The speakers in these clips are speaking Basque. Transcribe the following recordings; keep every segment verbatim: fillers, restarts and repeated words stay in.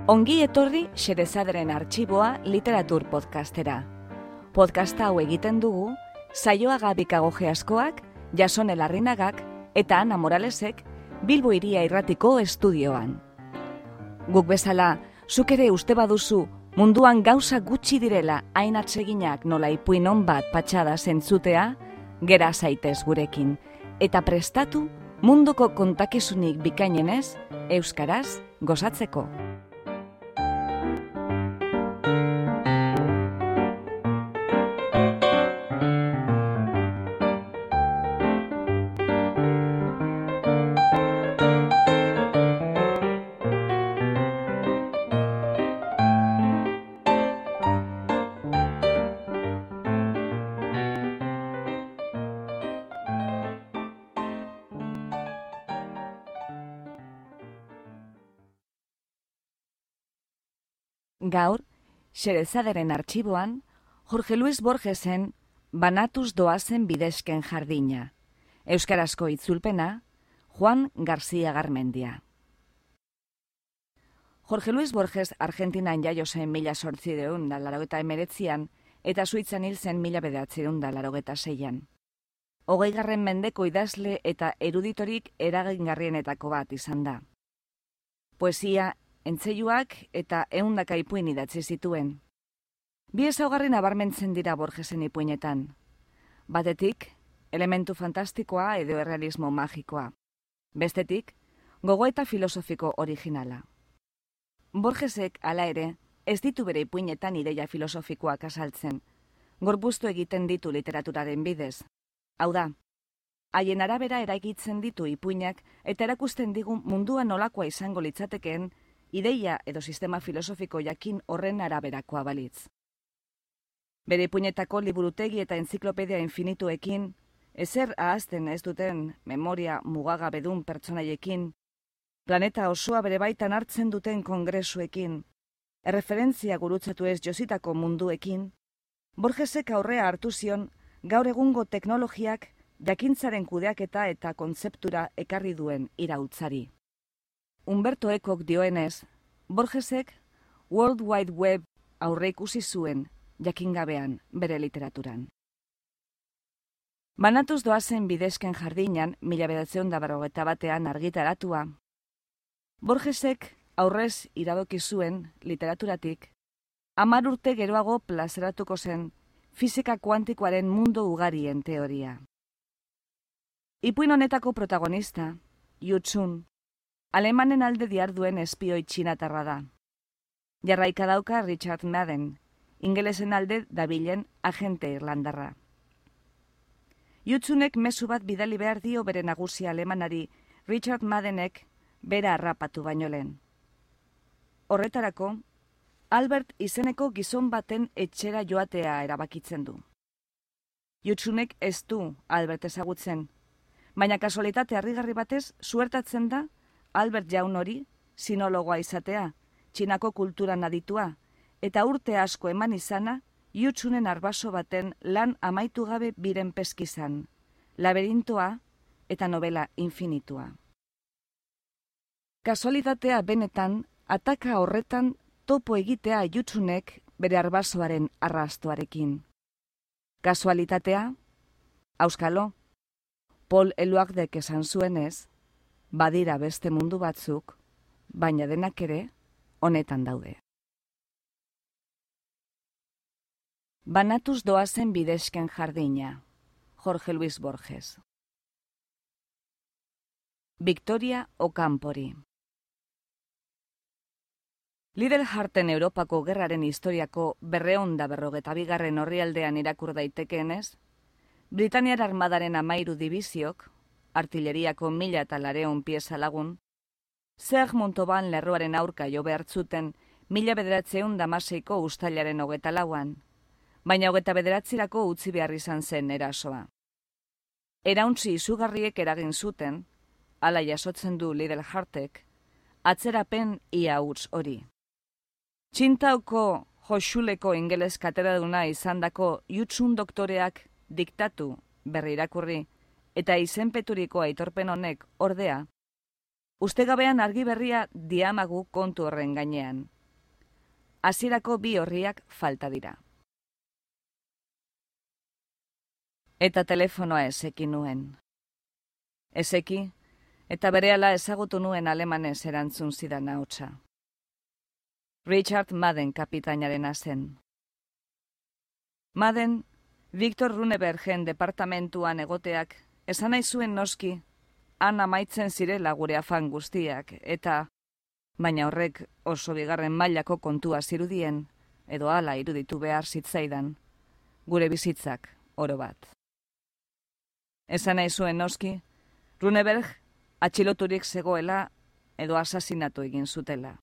Ongi etorri Xerezaderen Artxiboa literatur podcastera. Podcasta hau egiten dugu Saioa Gabikagoge askoak, Jasone Larrinagak eta Ana Moralesek Bilbo Hiria Irratiko estudioan. Guk bezala, zuk ere uste baduzu munduan gauza gutxi direla hain atseginak nola ipuin on bat patxada zentzutea, gera zaitez gurekin, eta prestatu munduko kontakizunik bikainenez, euskaraz gozatzeko. Gaur, Xerezaderen Artxiboan, Jorge Luis Borgesen Banatuz doazen bidezken jardina. Euskarazko itzulpena, Juan García Garmendia. Jorge Luis Borges Argentinan jaio zen mila zortziehun eta laurogeita hemeretzian eta Suitzan hil zen mila bederatziehun eta laurogeita seian. Hogeigarren mendeko idazle eta eruditorik eragingarrienetako bat izan da. Poesia, entzeiuak eta ehundaka ipuin idatzi zituen. Bi ezaugarri nabarmentzen dira Borgesen ipuinetan. Batetik, elementu fantastikoa edo errealismo magikoa. Bestetik, gogoeta filosofiko originala. Borgesek, hala ere, ez ditu bere ipuinetan ideia filosofikoak azaltzen. Gorpuztu egiten ditu literaturaren bidez. Hau da, haien arabera eraikitzen ditu ipuinak eta erakusten digu mundua nolakoa izango litzatekeen ideia edo sistema filosofiko jakin horren araberakoa balitz. Bere ipuinetako liburutegi eta enziklopedia infinituekin, ezer ahazten ez duten memoria mugagabedun pertsonaiekin, planeta osoa bere baitan hartzen duten kongresuekin, erreferentzia gurutzatu ez jositako munduekin, Borgesek aurrea hartu zion gaur egungo teknologiak jakintzaren kudeaketa eta kontzeptura ekarri duen irautzari. Humberto Ecok dioenez, Borgesek World Wide Web aurreikusi zuen jakingabean bere literaturan. Banatuz doazen bidezken jardinan, mila bederatziehun eta berrogeita batean argitaratua, Borgesek aurrez iradoki zuen literaturatik, hamar urte geroago plazaratuko zen fisika kuantikoaren mundu ugarien teoria. Ipuin honetako protagonista, Yu Chun, alemanen alde diharduen espioi txinatarra da. Jarraika dauka Richard Madden, ingelesen alde dabilen agente irlandarra. Yu Chunek mezu bat bidali behar dio bere nagusia alemanari Richard Maddenek bera harrapatu baino lehen. Horretarako, Albert izeneko gizon baten etxera joatea erabakitzen du. Yu Chunek ez du Albert ezagutzen, baina kasualitate harrigarri batez suertatzen da Albert jaun hori, sinologoa izatea, Txinako kulturan aditua, eta urte asko eman izana, Yu Chunen arbaso baten lan amaitu gabe biren peskizan, laberintoa eta novela infinitua. Kasualitatea benetan, ataka horretan topo egitea Yu Chunek bere arbasoaren arrastoarekin. Kasualitatea, auskalo, Paul Eluagdek esan zuenez, badira beste mundu batzuk, baina denak ere honetan daude. Banatuz doazen bidezken jardina, Jorge Luis Borges. Victoria Ocampori. Lidelharten Europako gerraren historiako berrehun eta berrogeita bigarren orrialdean irakur daitekeenez, Britaniar armadaren amairu dibiziok, artilleriako mila eta lareun pieza lagun, Zer Montoban lerroaren aurka jo behartzuten mila bederatzeun damaseiko ustailaren hogeta lauan, baina hogeta bederatzirako utzi behar izan zen erasoa. Erauntzi izugarriek eragin zuten, hala jasotzen du Lidelhartek, atzerapen ia huts hori. Txintauko Joxuleko ingeles katedraduna izandako Yu Chun doktoreak diktatu berri irakurri, eta izenpeturiko aitorpen honek ordea, ustegabean argi berria diamagu kontu horren gainean. hasierako bi horriak falta dira. Eta telefonoa ezeki nuen. Ezeki, eta berehala ezagutu nuen alemanez erantzun zidan ahotsa. Richard Madden kapitainarena zen. Madden, Victor Runebergen departamentuan egoteak, esan nahi zuen noski, han amaitzen zirela gure afan guztiak, eta, baina horrek oso bigarren mailako kontua zirudien, edo hala iruditu behar zitzaidan, gure bizitzak oro bat. Esan nahi zuen noski, Runeberg atxiloturik zegoela edo asasinatu egin zutela.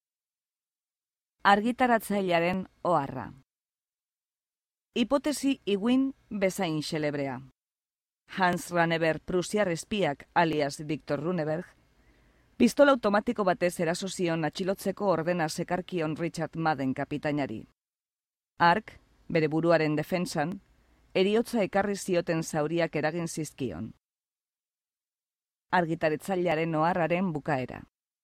Argitaratzailearen oharra. Hipotesi iguin bezain xelebrea. Hans Runeberg prusiar espiak alias Victor Runeberg, pistola automatiko batez eraso zion atxilotzeko ordena zekarkion Richard Madden kapitainari. Hark, bere buruaren defentsan, heriotza ekarri zioten zauriak eragin zizkion. Argitaratzailearen oharraren bukaera.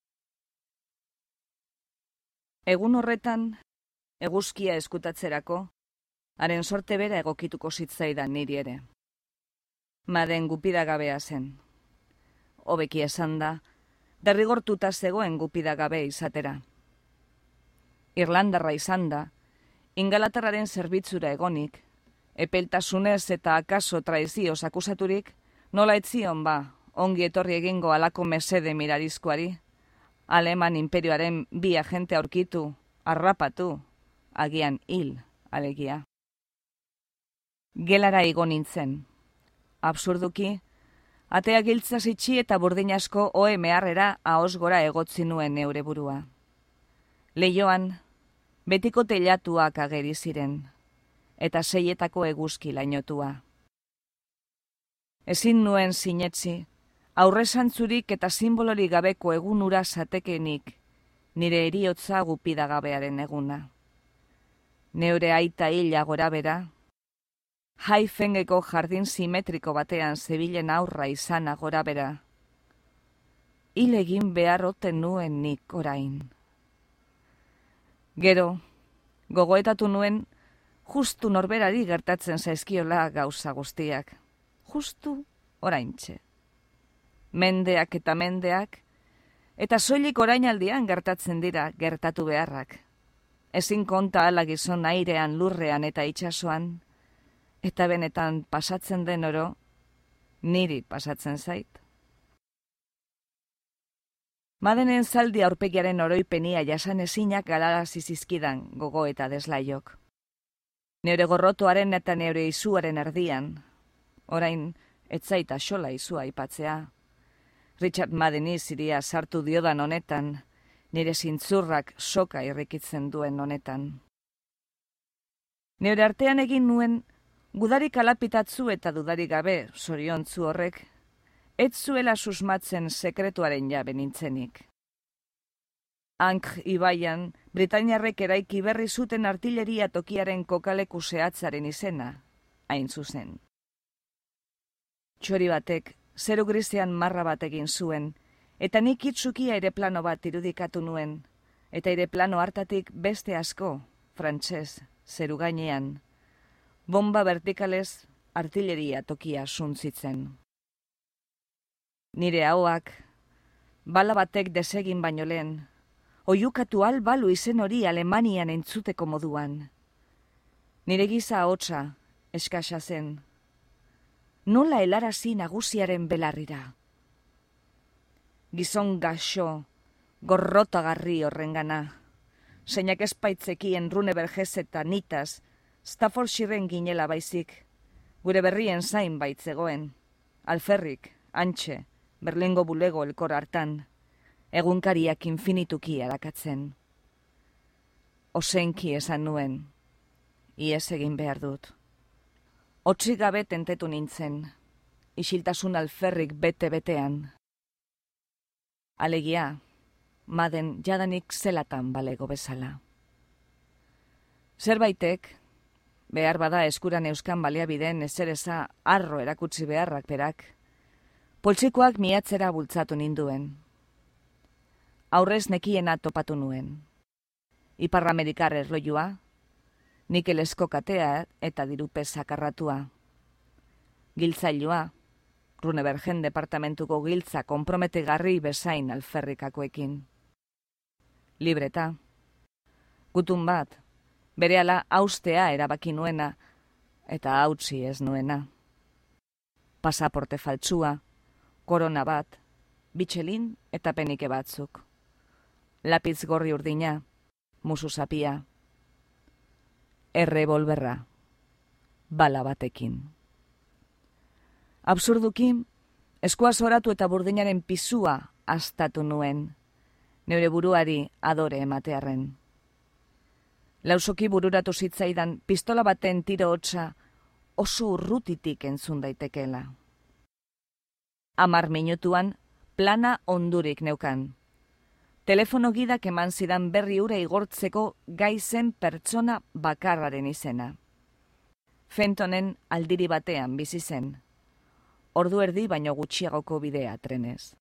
Egun horretan, eguzkia eskutatzerako, haren sorte bera egokituko zitzaidan niri ere. Madden gupidagabea zen. Hobeki esan da, derrigortuta zegoen gupidagabe izatera. Irlandarra izan da, Ingalaterraren zerbitzura egonik, epeltasunez eta akaso traizioz akusaturik, nola etzion ba, ongi etorri egingo alako mesede mirarizkoari, Aleman imperioaren bi agente aurkitu, harrapatu, agian hil, alegia. Gelara igo nintzen. Absurduki, atea giltzaz itxi eta burdin asko ohe meharrera ahoz gora egotzi nuen neure burua. Leioan, betiko telatuak ageri ziren, eta seietako eguzki lainotua. Ezin nuen sinetzi, aurrezantzurik eta simbolori gabeko egunura zatekenik, nire heriotza gupidagabearen eguna. Neure aita hila gora bera, Haifengeko jardin simetriko batean zebilen aurra izana gora bera. Hil egin behar oten nuen nik orain. Gero, gogoetatu nuen, justu norberari gertatzen zaizkiola gauza guztiak. Justu oraintxe. Mendeak eta mendeak, eta soilik orainaldian gertatzen dira gertatu beharrak. Ezin konta ala gizon airean, lurrean eta itsasoan, eta benetan pasatzen den oro, niri pasatzen zait. Madenen zaldi aurpegiaren oroipenia jasan ezinak galarazi zizkidan gogo eta deslaiok. Neure gorrotoaren eta neure izuaren erdian, orain etzaita xola izua aipatzea. Richard Maddeni ziria sartu diodan honetan, nire zintzurrak soka irrikitzen duen honetan. Neure artean egin nuen, gudarik alapitatzu eta dudarik gabe zoriontzu horrek, ez zuela susmatzen sekretuaren jabe nintzenik. Hank ibaian, Britainiarrek eraiki berri zuten artilleria tokiaren kokaleku zehatzaren izena, hain zuzen. Txori batek, zeru grisean marra bat egin zuen, eta nik itzukia aireplano bat irudikatu nuen, eta aireplano hartatik beste asko, frantses, zeru gainean, bomba vertikalez artilleria tokia suntzitzen. Nire ahoak, bala batek desegin baino lehen, oiukatu albalu izen hori Alemanian entzuteko moduan. Nire giza ahotsa eskasa zen. Nola helarazi nagusiaren belarrira. Gizon gaxo, gorrotagarri horrengana. Zeinak espaitzekien Runebergez eta nitaz, Staffordshireen ginela baizik, gure berrien zain baitzegoen, alferrik, antxe, Berlingo bulego elkor hartan, egunkariak infinituki arakatzen. Osenki esan nuen, ies egin behar dut. Hotsik gabe tentetu nintzen, isiltasun alferrik bete-betean. Alegia, Madden jadanik zelatan balego bezala. Zerbaitek, behar bada eskuran euskan baliabideen ezereza arro erakutsi beharrak berak, poltsikoak miatzera bultzatu ninduen. Aurrez nekiena topatu nuen. Ipar-Amerikar erloiua, nikelesko katea eta dirupe sakarratua. Giltzailua, Runebergen departamentuko giltza konprometegarri bezain alferrikakoekin. Libreta. Gutun bat, berehala haustea erabaki nuena, eta hautsi ez nuena. Pasaporte faltsua, korona bat, bitxelin eta penike batzuk. Lapiz gorri urdina, musu zapia. Errebolberra, bala batekin. Absurduki, eskua zoratu eta burdinaren pisua astatu nuen, neure buruari adore ematearren. Lausoki bururatu zitzaidan pistola baten tiro hotza oso urrutitik entzun daitekela. Hamar minutuan plana ondurik neukan. Telefono gidak eman zidan berri ura igortzeko gaizen pertsona bakarraren izena. Fentonen aldiri batean bizi zen. Ordu erdi baino gutxiagoko bidea trenez.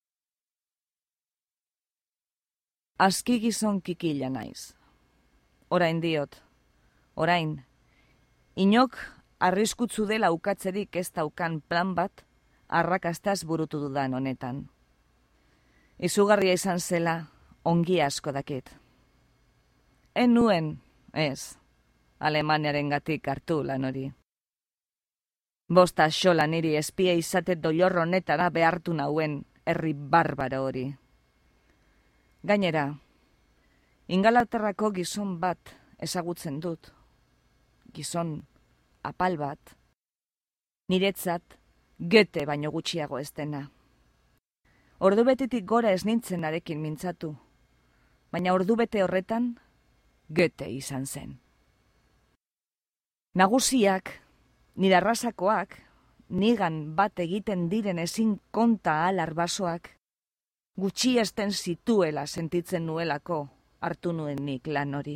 Aski gizon kikila naiz. Orain diot, orain, inok arriskutzu dela ukatzerik ez daukan plan bat, arrakastaz burutu dudan honetan. Izugarria izan zela, ongi asko dakit. En nuen, ez, Alemaniaren gatik hartu lan hori. Bosta xola niri espia izate doilor honetara behartu nauen herri barbaro hori. Gainera, Ingalaterrako gizon bat ezagutzen dut. Gizon apal bat. Niretzat Goethe baino gutxiago ez dena. Ordubetetik gora ez nintzen arekin mintzatu, baina ordubete horretan Goethe izan zen. Nagusiak, nire arrasakoak, nigan bat egiten diren ezin konta alar basoak, gutxi esten zituela sentitzen nuelako hartu nuen nik lan hori.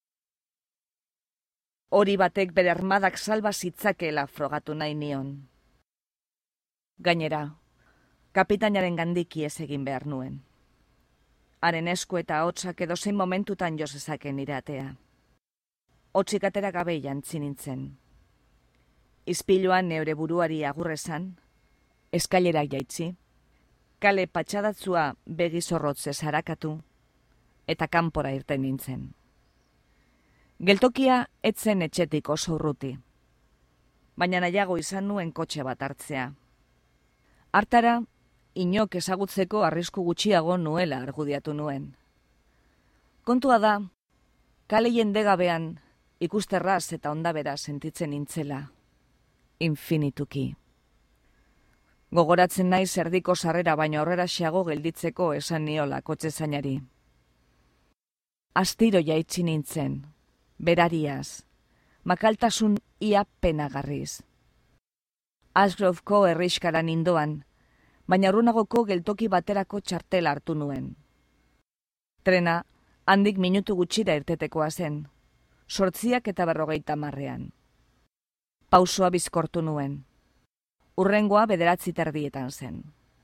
Hori batek bere armadak salba zitzakela frogatu nahi nion. Gainera, kapitainaren gandiki ez egin behar nuen. Haren esku eta hotsak edozein momentutan jo zezaken nire atea. Hotsik atera gabe jantzi nintzen. Izpiluan neure buruari agurrezan, eskailerak jaitsi, kale patxadatzua begizorrotzez harakatu, eta kanpora irten nintzen. Geltokia etzen etxetik oso urruti, baina nahiago izan nuen kotxe bat hartzea. Hartara, inok ezagutzeko arrisku gutxiago nuela argudiatu nuen. Kontua da, kale jendegabean ikusterraz eta ondabera sentitzen nintzela, infinituki. Gogoratzen naiz erdiko sarrera baino aurrera xeago gelditzeko esan niola kotxe zainari. Astiro jaitsi nintzen, berariaz, makaltasun ia penagarriz. Ashgroveko herriskara nindoan, baina urrunagoko geltoki baterako txartela hartu nuen. Trena handik minutu gutxira irtetekoa zen, sortziak eta berrogeita marrean. Pausoa bizkortu nuen. Urrengoa bederatzi terdietan zen.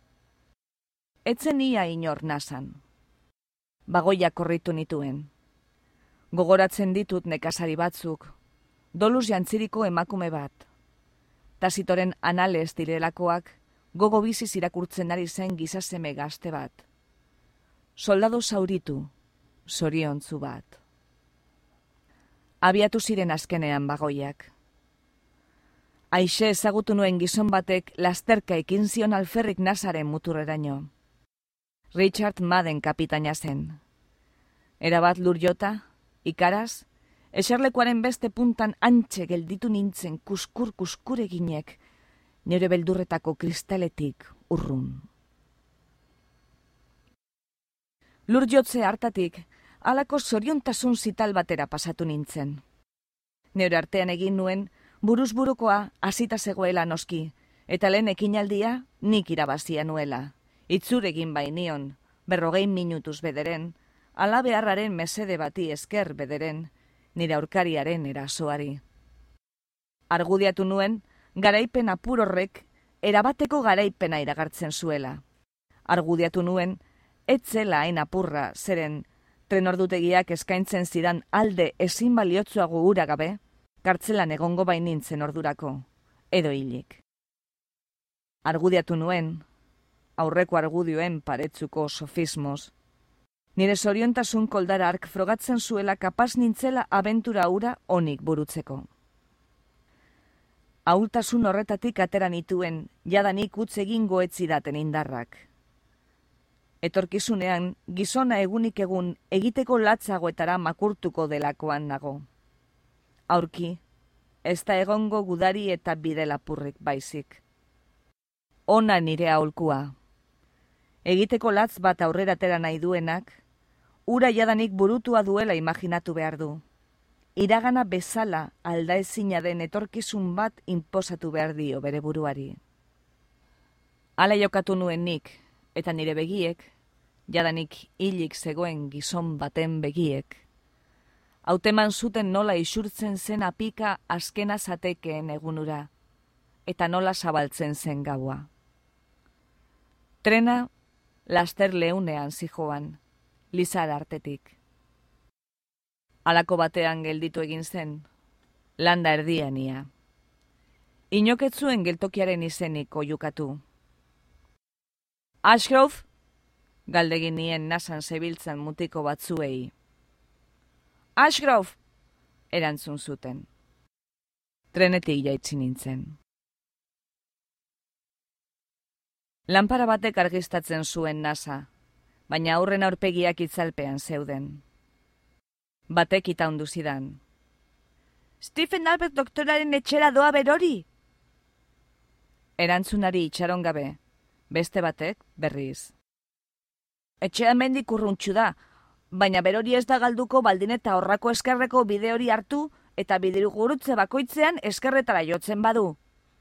Etzen ia inor nasan. Bagoiak korritu nituen. Gogoratzen ditut nekazari batzuk, doluz jantziriko emakume bat. Tasitoren anales direlakoak gogo biziz irakurtzen ari zen gizaseme gazte bat. Soldado zauritu, zoriontzu bat. Abiatu ziren azkenean bagoiak. Aixe ezagutu nuen gizon batek lasterka ekin zion alferrik nazaren muturreraino. Richard Madden kapitaina zen. Erabat lur jota, ikaraz, eserlekuaren beste puntan antxe gelditu nintzen kuskur-kuskur eginek, nire beldurretako kristaletik urrun. Lur jotze hartatik, halako zoriontasun zital batera pasatu nintzen. Nire artean egin nuen, buruz burukoa hasita zegoela noski, eta lehen ekinaldia nik irabazia nuela. Itzur egin bainion, berrogei minutuz bederen, ala beharraren mesede bati esker bederen, nire aurkariaren erasoari. Argudiatu nuen, garaipen apur horrek, erabateko garaipena iragartzen zuela. Argudiatu nuen, etzela hain apurra, zeren tren ordutegiak eskaintzen zidan alde ezin baliotzuago ura gabe, kartzelan egongo bainintzen ordurako, edo hilik. Argudiatu nuen, aurreko argudioen paretzuko sofismoz, nire zoriontasun koldara ark frogatzen zuela kapaz nintzela abentura ura onik burutzeko. Ahultasun horretatik atera nituen, jadanik utz egingo ez zidaten indarrak. Etorkizunean, gizona egunik egun egiteko latzagoetara makurtuko delakoan nago. Aurki, ez da egongo gudari eta bide lapurrik baizik. Ona nire aholkua. Egiteko latz bat aurrera atera nahi duenak, ura jadanik burutua duela imaginatu behar du. Iragana bezala aldaezina den etorkizun bat inposatu behar dio bere buruari. Hala jokatu nuen nik, eta nire begiek, jadanik hilik zegoen gizon baten begiek, hauteman zuten nola isurtzen zen apika azkena zatekeen egunura, eta nola zabaltzen zen gaua. Trena laster leunean zijoan, Lizar artetik. Halako batean gelditu egin zen, landa erdian ia. Inoketzuen geltokiaren izenik oiukatu. Ashgrove? Galdegin nien nasan zebiltzan mutiko batzuei. Ashgrove! Erantzun zuten. Trenetik jaitsi nintzen. Lanpara batek argistatzen zuen nasa, baina aurren aurpegiak itzalpean zeuden. Batek itaundu zidan. Stephen Albert doktoraren etxera doa berori? Erantzunari itxaron gabe, beste batek berriz. Etxea mendik urruntxu da, baina berori ez da galduko baldin eta horrako eskerreko bide hori hartu eta bidiru gurutze bakoitzean eskerretara jotzen badu.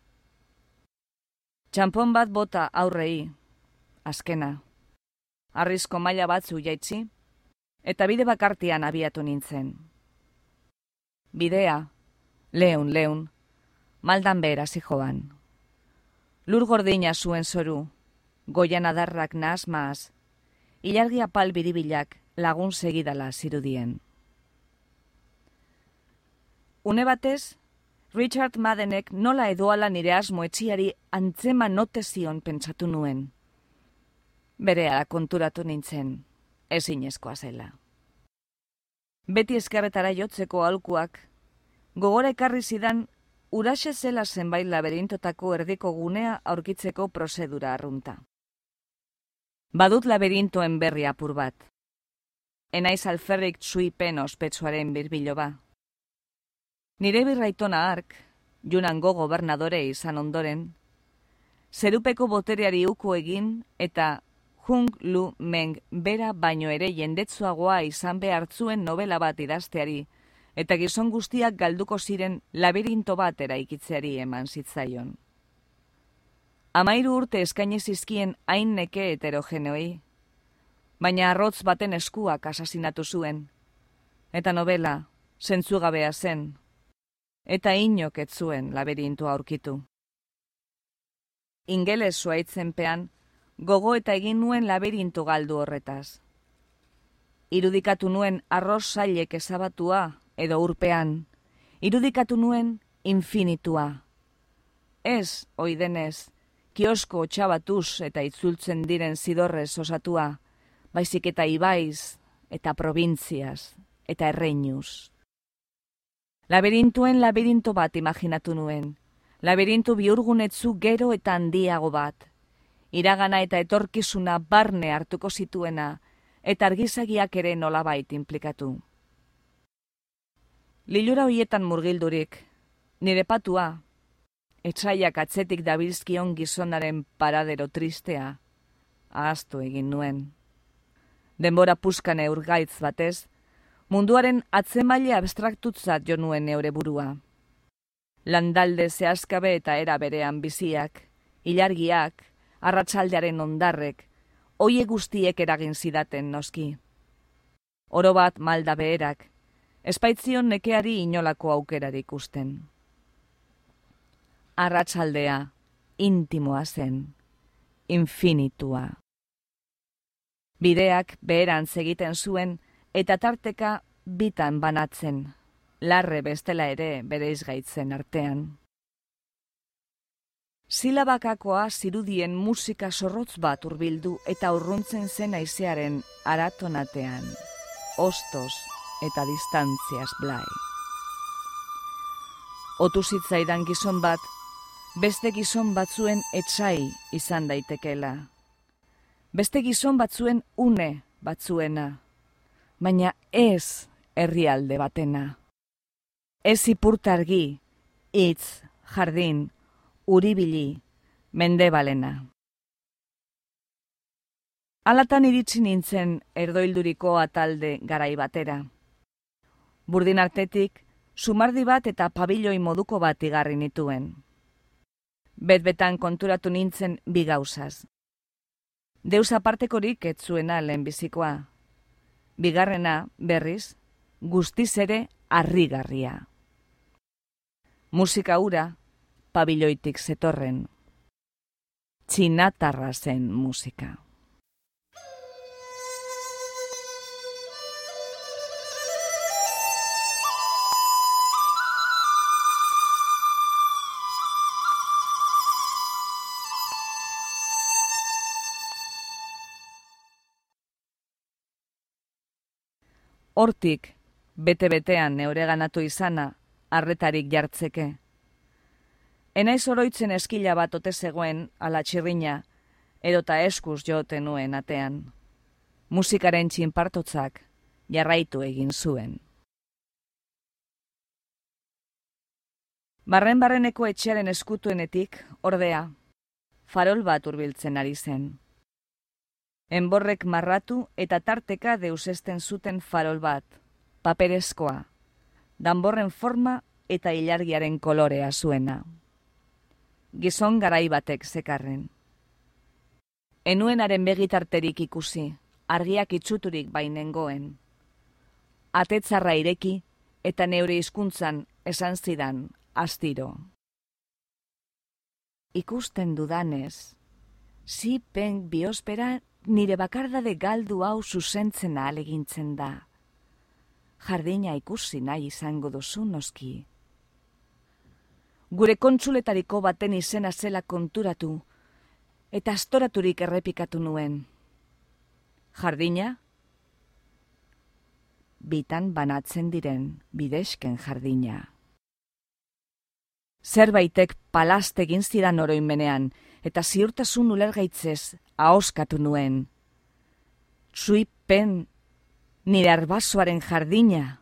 Txampon bat bota aurrei, azkena. Arrizko maila batzu jaitsi, eta bide bakartian abiatu nintzen. Bidea, leun, leun, maldan behera zijoan. Lur gordina zuen zoru, goian adarrak nahaz-mahaz, ilargi apal biribilak lagun segidala zirudien. Une batez, Richard Maddenek nola edoala nire asmo etxiari antzema notezion pentsatu nuen. Berehala konturatu nintzen, ezinezkoa zela. Beti eskerretara jotzeko aholkuak, gogora ekarri zidan uraxe zela zenbait laberintotako erdiko gunea aurkitzeko prozedura arrunta. Badut laberintoen berri apur bat. Enaiz alferrik txuipen ospetsuaren birbilo ba. Nire birraitona ark, Yunango gobernadore izan ondoren, zerupeko botereari uko egin eta Hung Lu Meng bera baino ere jendetsuagoa izan behartzuen novela bat idazteari, eta gizon guztiak galduko ziren labirinto bat eraikitzeari eman zitzaion. Amairu urte eskaini zizkien hain neke heterogeneoi, baina arrotz baten eskuak asasinatu zuen, eta novela zentzugabea zen, eta inok ez zuen labirintoa aurkitu. Ingeles zuaitzenpean, gogo eta egin nuen labirinto galdu horretaz. Irudikatu nuen arroz zailek ezabatua edo urpean, irudikatu nuen infinitua. Ez, oidenez, kiosko txabatuz eta itzultzen diren zidorrez osatua, baizik eta ibaiz eta probintziaz eta erreinuz. Labirintuen labirinto bat imaginatu nuen, labirintu bihurgunetzu gero eta handiago bat, iragana eta etorkizuna barne hartuko zituena, eta argizagiak ere nolabait inplikatu. Lilura hoietan murgildurik, nire patua, etxaiak atzetik dabilzkion gizonaren paradero tristea, ahaztu egin nuen. Denbora puskane urgaitz batez, munduaren atzemaile abstraktutzat jo nuen neure burua. Landalde zehazkabe eta era berean biziak, ilargiak, arratsaldearen ondarrek, oie guztiek eragin zidaten noski. Oro bat malda beherak, espaitzion nekeari inolako aukerarik usten. Arratsaldea, intimoa zen, infinitua. Bideak beherantz egiten zuen, eta tarteka bitan banatzen, larre bestela ere bere izgaitzen artean. Silabakakoa zirudien musika zorrotz bat hurbildu eta urruntzen zen haizearen aratonatean, ostos eta distantziaz blai. Otu zitzaidan gizon bat, beste gizon batzuen etsai izan daitekela. Beste gizon batzuen une batzuena, baina ez herrialde batena. Ez ipurtargi, hitz, jardin, uribili, mendebalena. Alatan iritsi nintzen erdoilduriko atalde garai batera. Burdin artetik, sumardi bat eta pabilloi moduko bat igarri nituen. Bet-betan konturatu nintzen bi gauzaz. Deus apartekorik ez zuena lehenbizikoa. Bigarrena, berriz, guztiz ere harrigarria. Musika hura, pabilloitik zetorren. Txinatarra zen musika. Hortik, bete-betean neureganatu izana, arretarik jartzeke. Enaiz oroitzen eskila bat ote zegoen ala txirrina, edota eskuz joten nuen atean. Musikaren txinpartotzak jarraitu egin zuen. Barren-barreneko etxearen eskutuenetik, ordea, farol bat hurbiltzen ari zen. Enborrek marratu eta tarteka deusesten zuten farol bat, paperezkoa, danborren forma eta ilargiaren kolorea zuena. Gizon garai batek zekarren. Enuenaren begitarterik ikusi, argiak itxuturik bainengoen. Atetzarra ireki eta neure hizkuntzan esan zidan astiro. Ikusten dudanez, zipen biospera nire bakardade galdu hau zuzentzen ahalegintzen da. Jardina ikusi nahi izango duzu noski. Gure kontsuletariko baten izena zela konturatu, eta astoraturik errepikatu nuen. Jardina? Bitan banatzen diren bidesken jardina. Zerbaitek palast egin zidan oroimenean, eta ziurtasun ulergaitzez ahoskatu nuen. Txuipen, nire arbasoaren jardina.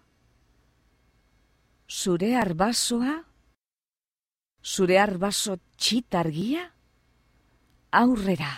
Zure arbasoa? Zure arbaso txitargia? Aurrera!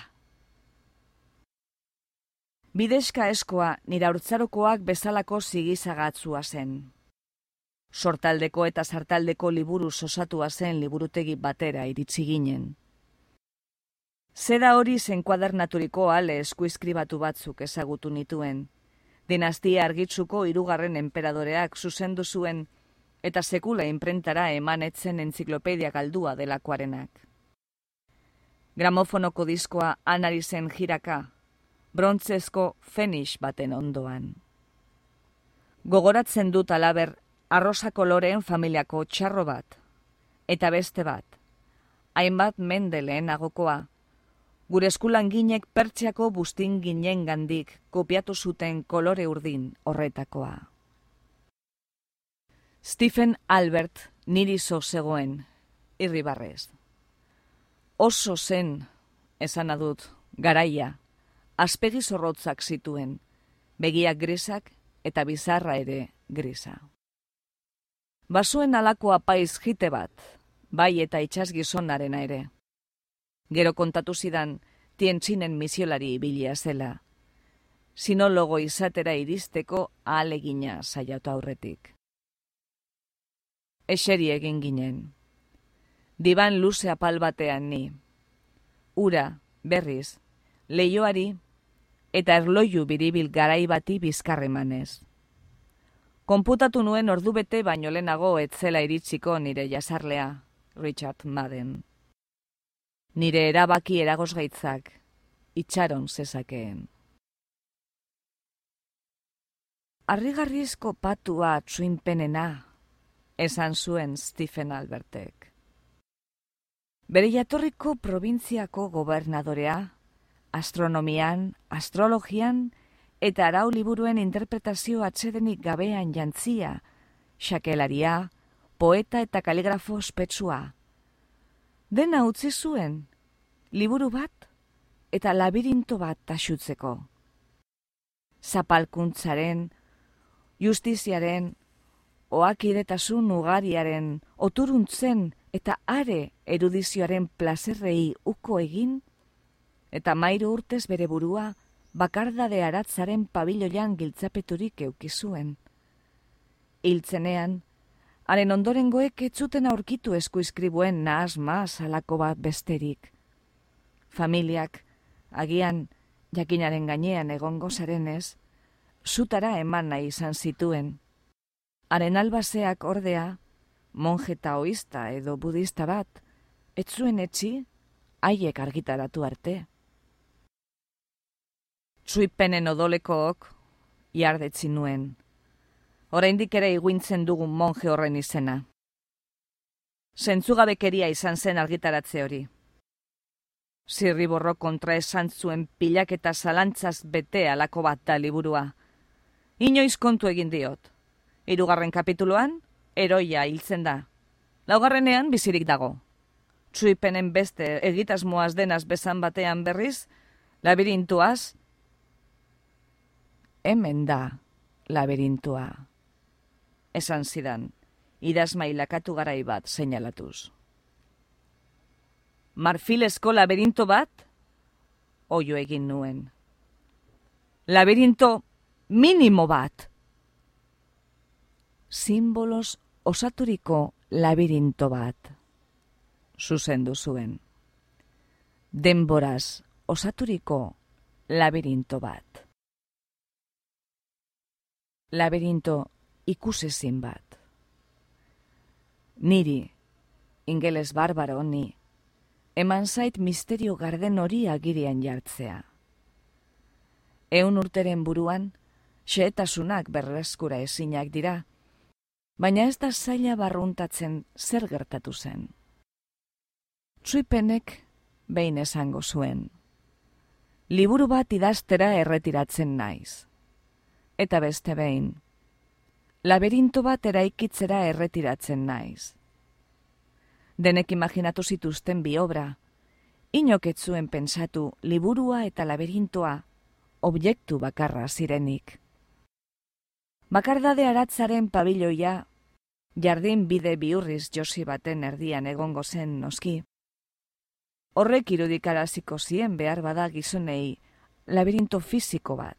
Bideska eskoa nire haurtzarokoak bezalako zigizagatzua zen. Sortaldeko eta sartaldeko liburu osatua zen liburutegi batera iritsi ginen. Zeda hori zenkuadernaturiko ale eskuizkribatu batzuk ezagutu nituen. Dinastia argitzuko hirugarren enperadoreak zuzendu zuen eta sekula inprentara emanetzen entziklopedia galdua delakoarenak. Gramofonoko diskoa anari zen jiraka, brontzezko fenix baten ondoan. Gogoratzen dut alaber arrosa koloreen familiako txarro bat, eta beste bat, hainbat mende lehenagokoa, gure eskulanginek pertsiako bustin ginen gandik kopiatu zuten kolore urdin horretakoa. Stephen Albert niri zo zegoen, irribarrez. Oso zen, esan adut, garaia, aspegi zorrotzak zituen, begiak grisak eta bizarra ere grisa. Basuen alako apaiz jite bat, bai eta itsas gizonarena ere. Gero kontatu zidan tientzinen misiolari ibilia zela, sinologo izatera iristeko ahalegina saiatu aurretik. Eseri egin ginen. Diban luze apal batean ni. Ura, berriz, leioari eta erloju biribil garai bati bizkarremanez. Konputatu nuen ordubete baino lehenago etzela iritsiko nire jasarlea, Richard Madden. Nire erabaki eragozgaitzak, itxaron zezakeen. harrigarrizko patua txuinpenena, esan zuen Stephen Albertek. Bere jatorriko probintziako gobernadorea, astronomian, astrologian eta arau liburuen interpretazio atsedenik gabean jantzia, xakelaria, poeta eta kaligrafo ospetsua. Dena utzi zuen, liburu bat eta labirinto bat taxutzeko. Zapalkuntzaren, justiziaren, oakidetasun ugariaren, oturuntzen eta are erudizioaren plazerrei uko egin, eta mairu urtez bere burua bakardade aratzaren pabiloian giltzapeturik eukizuen. Hiltzenean, haren ondorengoek ez zuten aurkitu eskuizkribuen nahasma salako bat besterik. Familiak, agian jakinaren gainean egongo zarenez, zutara eman nahi izan zituen. Haren albaseak ordea, monje taoista edo budista bat, ez zuen etzi, haiek argitaratu arte. Txuipenen odolekook, jardetzi nuen. Oraindik ere iguintzen dugun monje horren izena. Zentzugabekeria izan zen argitaratze hori. Zirriborro kontra esan zuen pilak eta zalantzaz bete alako bat da liburua. Inoiz kontu egin diot. Hirugarren kapituluan, heroia hiltzen da. Laugarrenean bizirik dago. Txuipenen beste egitasmoaz denaz bezan batean berriz, labirintuaz, hemen da labirintua. Esan zidan, idazmailakatu garai bat seinalatuz. Marfilesko labirinto bat, oio egin nuen. Labirinto minimo bat. Simbolos osaturiko labirinto bat, zuzendu zuen. Denboraz osaturiko labirinto bat. Labirinto ikusezin bat. Niri, ingeles barbaro ni, eman zait misterio garden hori agirian jartzea. Eun urteren buruan, xehetasunak berreskura ezinak dira, baina ez da zaila barruntatzen zer gertatu zen. Txuipenek behin esango zuen. Liburu bat idaztera erretiratzen naiz. Eta beste behin, laberinto bat eraikitzera erretiratzen naiz. Denek imaginatu zituzten bi obra, inok ez zuen pentsatu liburua eta laberintoa objektu bakarra zirenik. Bakardade aratzaren pabiloia, jardin bide bihurriz josi baten erdian egongo zen noski. Horrek irudikaraziko zien behar bada gizonei labirinto fisiko bat.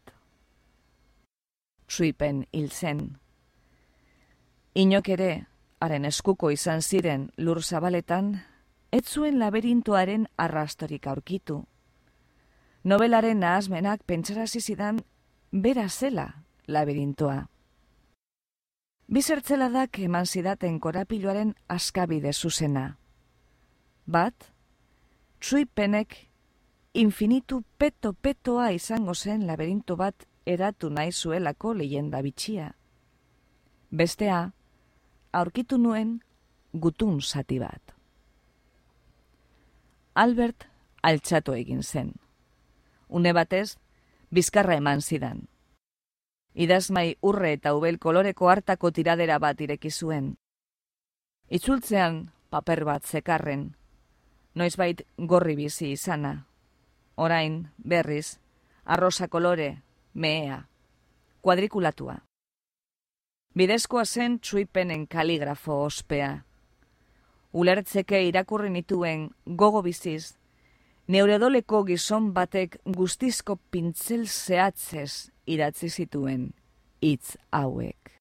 Txuipen hil zen. Inok ere, haren eskuko izan ziren lur zabaletan, ez zuen laberintoaren arrastorik aurkitu. Nobelaren nahasmenak pentsarazi zidan bera zela laberintoa. Bizertzeladak eman zidaten korapiloaren askabide zuzena. Bat, Txuipenek infinitu peto-petoa izango zen laberinto bat eratu nahi zuelako leyenda bitxia. Bestea, aurkitu nuen gutun zati bat. Albert altxatu egin zen. Une batez, bizkarra eman zidan. Idazmai urre eta ubel koloreko hartako tiradera bat ireki zuen. Itzultzean paper bat zekarren, noizbait gorri bizi izana. Orain, berriz, arrosa kolore, mehea, kuadrikulatua. Bidezkoa zen Txuipenen kaligrafo ospea. Ulertzeke irakurri nituen gogo biziz, neuredoleko gizon batek guztizko pintzel zehatzez idatzi zituen hitz hauek.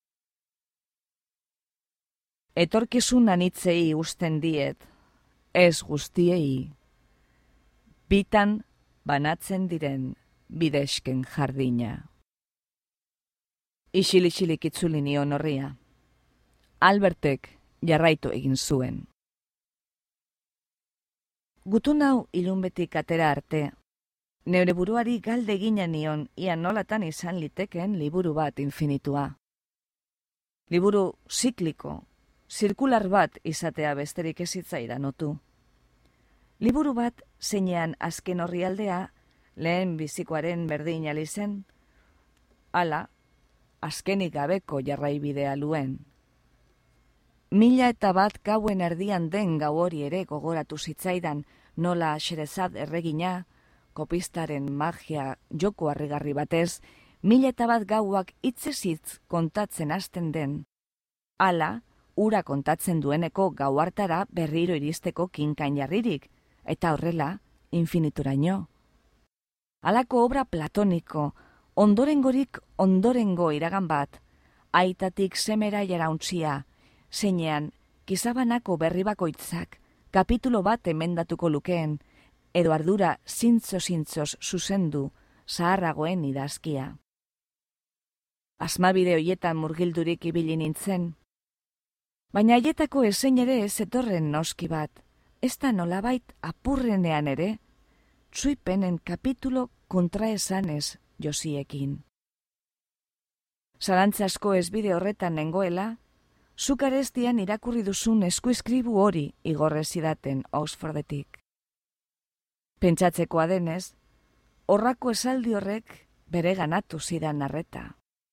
Etorkizun anitzei usten diet, ez guztiei, bitan banatzen diren bidesken jardina. Isil-isilik itzuli nion horria. Albertek jarraitu egin zuen. Gutun hau ilunbetik atera arte, neure buruari galde ginen nion ia nolatan izan liteken liburu bat infinitua. Liburu zikliko, zirkular bat izatea besterik ez zitzaidan otu. Liburu bat zeinean azken orrialdea lehen bizikoaren berdin alizen, ala, azkenik gabeko jarraibidea luen. Mila eta bat gauen erdian den gau hori ere gogoratu zitzaidan, nola Xerezad erregina, kopistaren magia joko harrigarri batez, mila eta bat gauak hitzez-hitz kontatzen hasten den. Hala, ura kontatzen dueneko gau hartara berriro iristeko kinkain jarririk, eta horrela, infinituraino. Halako obra platoniko, ondorengorik ondorengo iragan bat, aitatik semera jarauntzia, zeinean, gizabanako berri bakoitzak, kapitulo bat emendatuko lukeen, edo ardura zintzo-zintzoz zuzendu, zaharragoen idazkia. Asmabide hoietan murgildurik ibili nintzen, baina haietako ezein ere ez etorren noski bat, ez da nolabait apurrenean ere, txuipenen kapitulo kontraesanez josiekin. Zalantzasko ez bide horretan nengoela, zuk arestian irakurri duzun eskuizkribu hori igorre zidaten Oxfordetik. Pentsatzekoa denez, horrako esaldi horrek bere ganatu zidan arreta.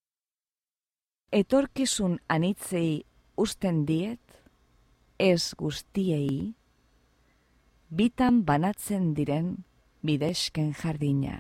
Etorkizun anitzei usten diet, ez guztiei, bitan banatzen diren bidesken jardina.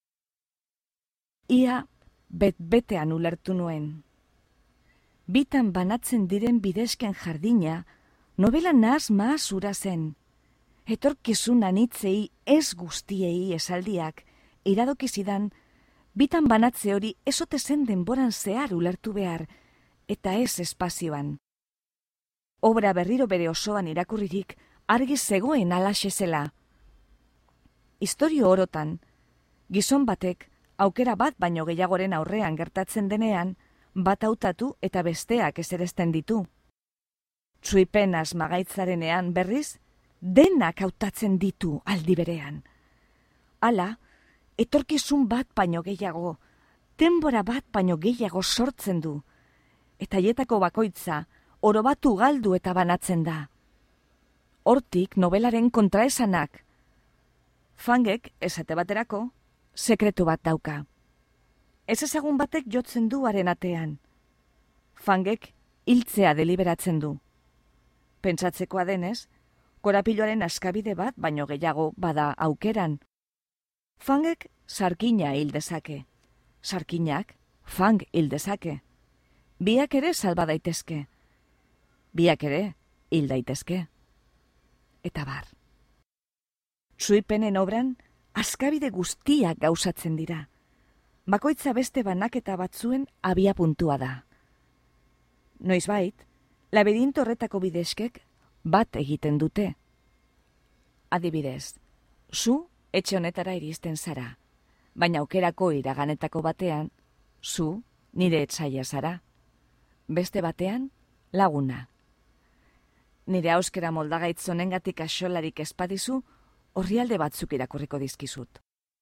Ia bet-betean ulertu nuen. Bitan banatzen diren bidesken jardina, novela nahaz maaz ura zen. Etorkizun anitzei ez guztiei esaldiak, iradokizidan, bitan banatze hori ezote zen denboran zehar ulertu behar, eta ez espazioan. Obra berriro bere osoan irakurririk, argi zegoen alaxe zela. Historio orotan, gizon batek, aukera bat baino gehiagoren aurrean gertatzen denean, bat hautatu eta besteak ezeresten ditu. Txuipen asmagaitzarenean berriz, denak hautatzen ditu aldi berean. Hala, etorkizun bat baino gehiago, denbora bat baino gehiago sortzen du, eta haietako bakoitza, orobatu galdu eta banatzen da. Hortik nobelaren kontraesanak. Fangek, esate baterako, sekretu bat dauka. Ez ezagun batek jotzen du haren atean. Fangek hiltzea deliberatzen du. Pentsatzekoa denez, korapiloaren askabide bat baino gehiago bada aukeran. Fangek sarkina hil dezake. Sarkinak fang hil dezake. Biak ere salba daitezke. Biak ere hil daitezke. Eta bar. Txuipenen obran askabide guztiak gauzatzen dira. Bakoitza beste banaketa batzuen abia puntua da. Noizbait, laberinto horretako bideskek bat egiten dute. Adibidez, zu etxe honetara iristen zara, baina aukerako iraganetako batean, zu nire etsaia zara. Beste batean, laguna. Nire auskera moldagaitz honengatik axolarik espadizu, orrialde batzuk irakurriko dizkizut.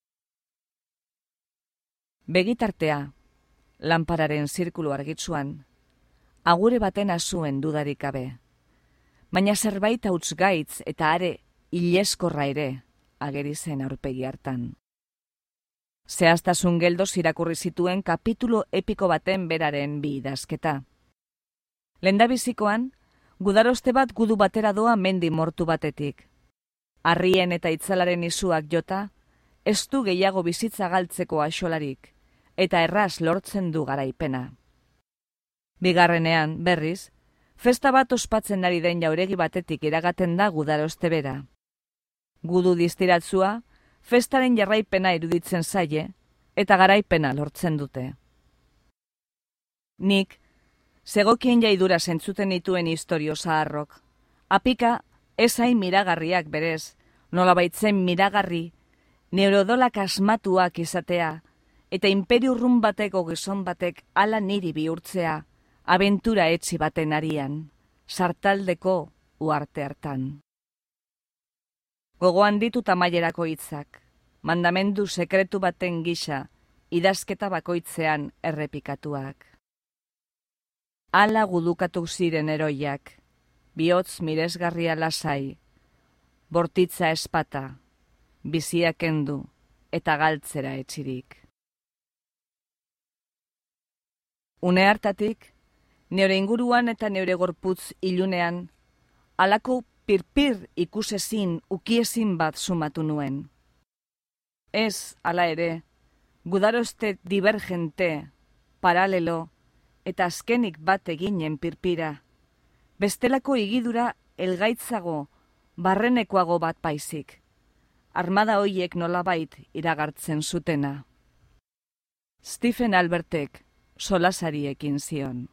Begitartea, lanpararen zirkulu argitzuan, agure baten azuen dudarik gabe. Baina zerbait hauts gaitz eta are ileskorra ere ageri zen aurpegi hartan. Zehaztasun geldoz irakurri zituen kapitulo epiko baten beraren bi idazketa. Lehendabizikoan, gudaroste bat gudu batera doa mendi mortu batetik. Harrien eta itzalaren izuak jota, ez du gehiago bizitza galtzeko axolarik, eta erraz lortzen du garaipena. Bigarrenean, berriz, festa bat ospatzen ari den jauregi batetik iragaten da gudaroste bera. Gudu distiratzua, festaren jarraipena iruditzen zaie, eta garaipena lortzen dute. Nik, zegokien jaidura zentzuten dituen historio zaharrok, apika ez hain miragarriak berez, nolabaitzen miragarri, neurodolak asmatuak izatea, eta imperiu run bateko gizon batek ala niri bihurtzea, abentura etzi baten arian, sartaldeko uarte hartan. Gogoan ditut amaierako hitzak, mandamendu sekretu baten gisa, idazketa bakoitzean errepikatuak. Hala gudukatu ziren eroiak, bihotz miresgarria lasai, bortitza espata, bizia kendu eta galtzera etxirik. Une hartatik, neure inguruan eta neure gorputz ilunean, halako pirpir ikusezin, ukiezin bat sumatu nuen. Ez, hala ere, gudaroste divergente, paralelo, eta azkenik bat eginen pirpira, bestelako igidura elgaitzago, barrenekoago bat baizik, armada hoiek nolabait iragartzen zutena. Stephen Albertek solasari ekin zion.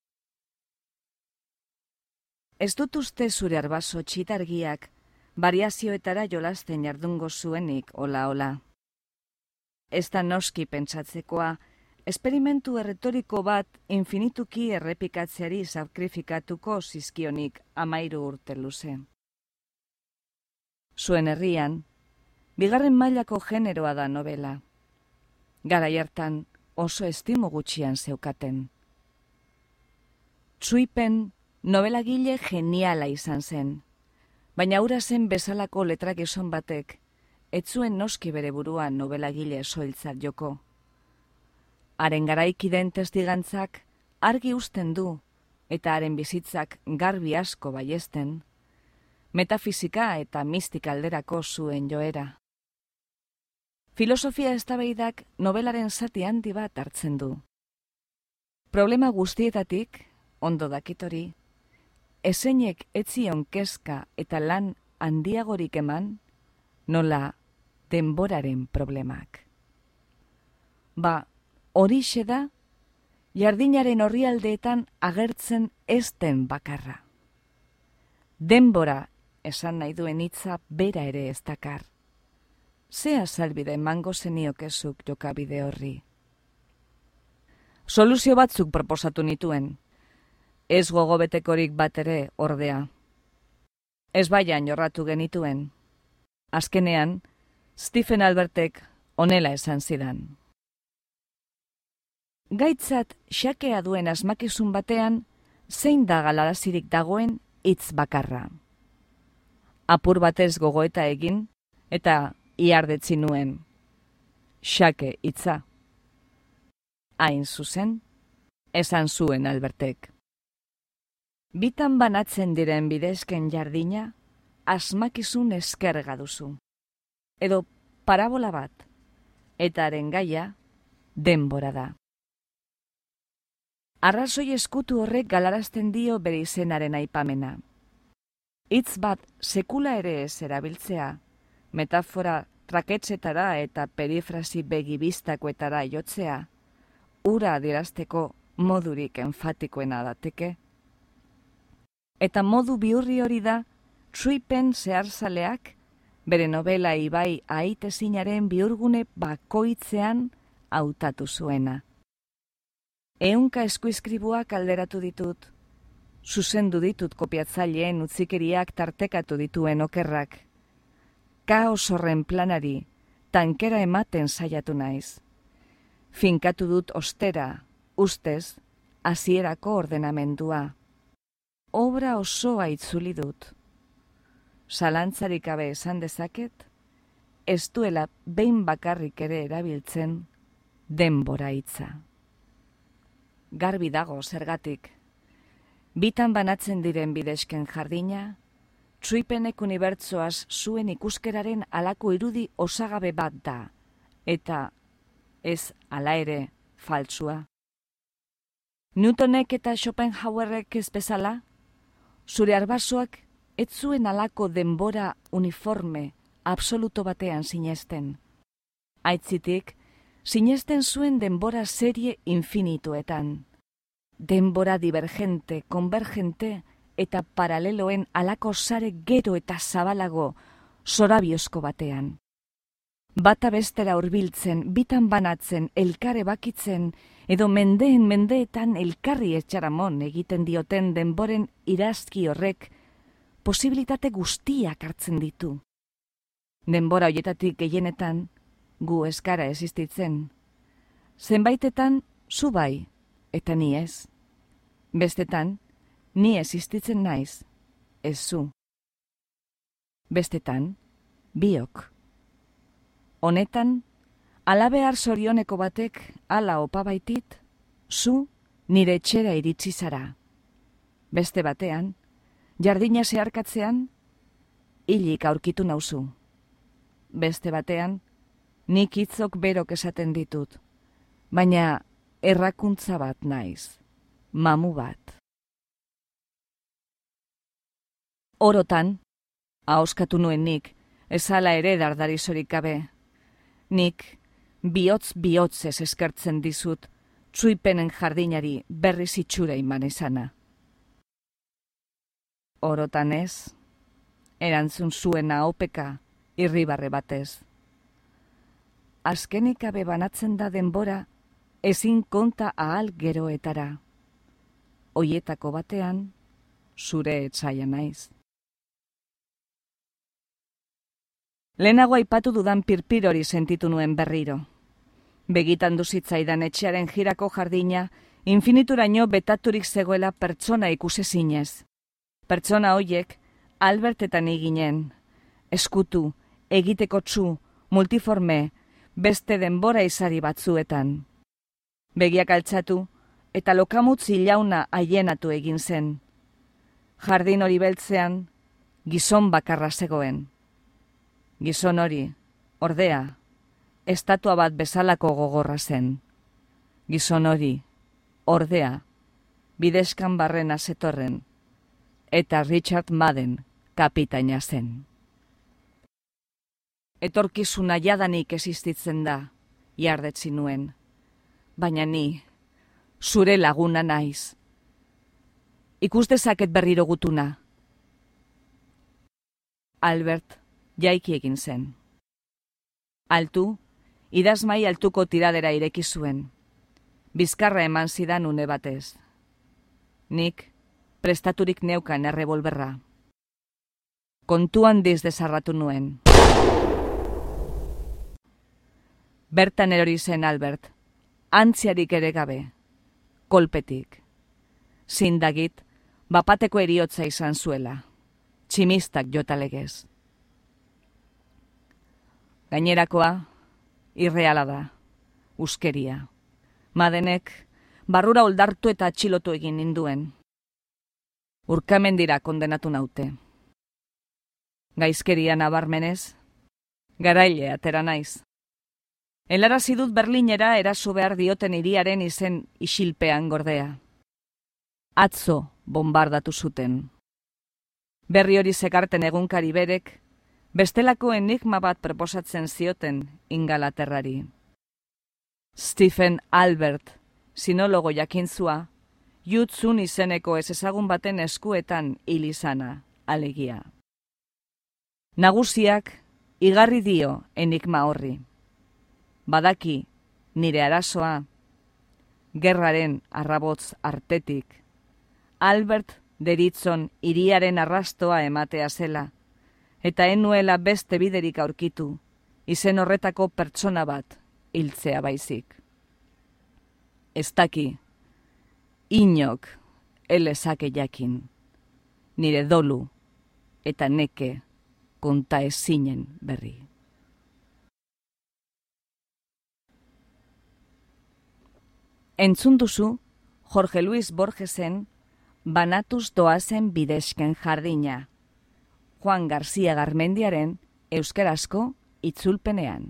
Ez dut uste zure arbaso txitargiak variazioetara jolasten jardungo zuenik ola-ola. Ez da noski pentsatzekoa, esperimentu erretoriko bat infinituki errepikatzeari sakrifikatuko zizkionik amairu urte luze. Zuen herrian, bigarren mailako generoa da novela. Garai hartan oso estimo gutxian zeukaten. Tsuipen novelagile geniala izan zen, baina hura zen bezalako letrakizon batek, ez zuen noski bere buruan novelagile soiltzat joko. Haren garaikiden testigantzak argi uzten du, eta haren bizitzak garbi asko baiesten, metafisika eta mistika alderako zuen joera. Filosofia eztabaidak novelaren zati handi bat hartzen du. Problema guztietatik, ondo dakitori, ezeinek etzion kezka eta lan handiagorik eman, nola denboraren problemak. Ba, horixe da, jardinaren orrialdeetan agertzen ez den bakarra. Denbora esan nahi duen hitza bera ere ez dakar. Ze azalbide emango zeniokezuk jokabide horri. Soluzio batzuk proposatu nituen, ez gogobetekorik bat ere ordea. Ez baian jorratu genituen. Azkenean, Stephen Albertek honela esan zidan. Gaitzat xakea duen asmakizun batean, zein da galarazirik dagoen hitz bakarra. Apur batez gogoeta egin, eta iardetzi nuen. Xake hitza. Hain zuzen, esan zuen Albertek. Bitan banatzen diren bidezken jardina, asmakizun eskerga duzu. Edo parabola bat, eta haren gaia denbora da. Arrazoi eskutu horrek galarazten dio bere izenaren aipamena. Hitz bat sekula ere ez erabiltzea, metafora traketsetara eta perifrasi begibistakoetara jotzea, ura adierazteko modurik enfatikoena dateke. Eta modu bihurri hori da, Tsuipen zeharzaleak, bere novela ibai aitezinaren bihurgune bakoitzean hautatu zuena. Ehunka eskuizkribuak alderatu ditut, zuzendu ditut kopiatzaileen utzikeriak tartekatu dituen okerrak. Kaos horren planari, tankera ematen saiatu naiz. Finkatu dut ostera, ustez, hasierako ordenamendua. Obra osoa itzuli dut. Zalantzarik gabe esan dezaket, ez duela behin bakarrik ere erabiltzen denbora hitza. Garbi dago zergatik. Bitan banatzen diren bidezken jardina, Tsuipenek unibertsoaz zuen ikuskeraren halako irudi osagabe bat da, eta ez hala ere faltsua. Newtonek eta Schopenhauerrek ez bezala, zure arbasoak ez zuen halako denbora uniforme, absoluto batean sinesten. Aitzitik, sinesten zuen denbora serie infinituetan. Denbora divergente, konvergente eta paraleloen halako sare gero eta zabalago zorabiozko batean. Bata bestera hurbiltzen, bitan banatzen, elkare bakitzen, edo mendeen mendeetan elkarri etxaramon egiten dioten denboren irazki horrek posibilitate guztiak hartzen ditu. Denbora hoietatik gehienetan, gu eskara existitzen. Zenbaitetan zu bai, eta ni ez. Bestetan, ni existitzen naiz, ez zu. Bestetan, biok. Honetan, alabehar zorioneko batek ala opa baitit, zu nire etxera iritsi zara. Beste batean, jardina zeharkatzean, hilik aurkitu nauzu. Beste batean, nik hitzok berok esaten ditut, baina errakuntza bat naiz, mamu bat. Orotan, ahoskatu nuen nik, ezala ere dardarizorik gabe. Nik, bihotz-bihotzez eskertzen dizut, txuipenen jardinari berriz itxura iman izana. Orotan ez, erantzun zuena opeka, irribarre batez. Azkenik abe banatzen da denbora, ezin konta ahal geroetara. Hoietako batean, zure etzaia naiz. Lehenago aipatu dudan pirpir hori sentitu nuen berriro. Begitan duzitzaidan etxearen jirako jardina, infinituraino betaturik zegoela pertsona ikusezinez. Pertsona hoiek, Albertetan eginen, eskutu, egiteko txu, multiforme, beste denbora izari batzuetan. Begiak altxatu, eta lokamutz ilauna aienatu egin zen. Jardin hori beltzean, gizon bakarra zegoen. Gizon hori, ordea, estatua bat bezalako gogorra zen. Gizon hori, ordea, bideskan barrena zetorren, eta Richard Madden kapitaina zen. Etorkizuna jadanik existitzen da, jardetzi nuen, baina ni, zure laguna naiz. Ikus dezaket berriro gutuna. Albert jaiki egin zen. Altu, idazmai altuko tiradera ireki zuen. Bizkarra eman zidan une batez. Nik prestaturik neukan errebolberra. Kontuan diz desarratu nuen. Bertan erori zen Albert, antziarik ere gabe, kolpetik. Zindagit, bapateko eriotza izan zuela, tximistak jotalegez. Gainerakoa, irreala da, uskeria. Madenek, barrura oldartu eta atxilotu egin ninduen. Urkamendira kondenatu naute. Gaizkeria nabarmenez, garaile atera naiz. Helarazi dut Berlinera eraso behar dioten hiriaren izen isilpean gordea. Atzo bombardatu zuten. Berri hori zekarten egunkari berek, bestelako enigma bat proposatzen zioten Ingalaterrari. Stephen Albert, sinologo jakintzua, Yutzun izeneko ez ezagun baten eskuetan hil izana, alegia. Nagusiak igarri dio enigma horri. Badaki nire arazoa, gerraren arrabotz artetik, Albert deritzon hiriaren arrastoa ematea zela, eta enuela beste biderik aurkitu, izen horretako pertsona bat hiltzea baizik. Ez daki, inok elezake jakin, nire dolu eta neke konta ezinen berri. Entzun duzu Jorge Luis Borgesen Banatuz doazen bidesken jardina, Juan García Garmendiaren euskarazko itzulpenean.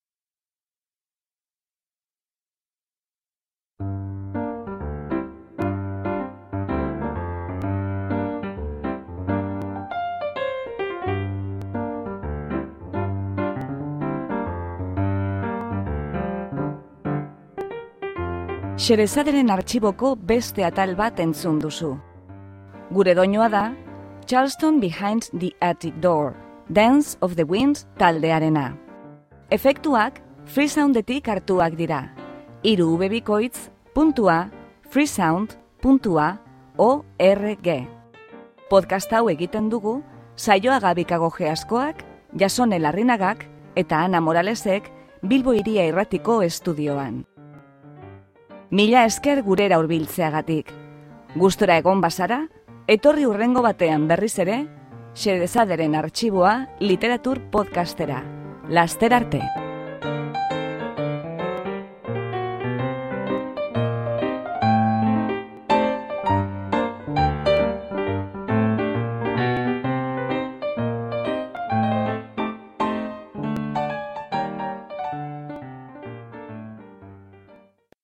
Xerezaderen artxiboko beste atal bat entzun duzu. Gure doinoa da Charleston Behind the Attic Door, Dance of the Wind taldearena. Efektuak freesoundetik hartuak dira. Hiru ubebikoitz puntua freesound puntua org. Podcast hau egiten dugu Saioa Gabikago Geaskoak, Jasone Larrinagak eta Ana Moralesek Bilbo Hiria Irratiko estudioan. Mila esker gurera hurbiltzeagatik. Gustora egon bazara, etorri hurrengo batean berriz ere, Xerezaderen artxiboa literatur podcastera. Laster arte!